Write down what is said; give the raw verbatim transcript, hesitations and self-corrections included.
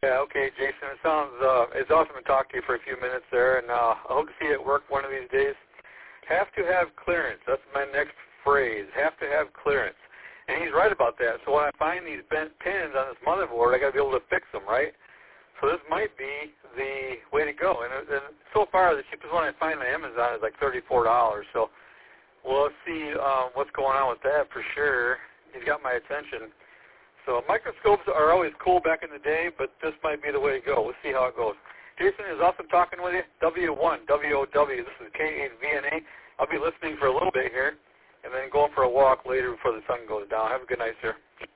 Yeah, okay, Jason. It sounds uh, it's awesome to talk to you for a few minutes there, and uh, I hope to see you at work one of these days. Have to have clearance. That's my next phrase. Have to have clearance. And he's right about that. So when I find these bent pins on this motherboard, I got to be able to fix them, right? So this might be the way to go. And, and so far, the cheapest one I find on Amazon is like thirty-four dollars. So we'll see um, what's going on with that for sure. He's got my attention. So microscopes are always cool back in the day, but this might be the way to go. We'll see how it goes. Jason, it was awesome talking with you. W one, W O W. This is K eight V N A. I'll be listening for a little bit here and then going for a walk later before the sun goes down. Have a good night, sir.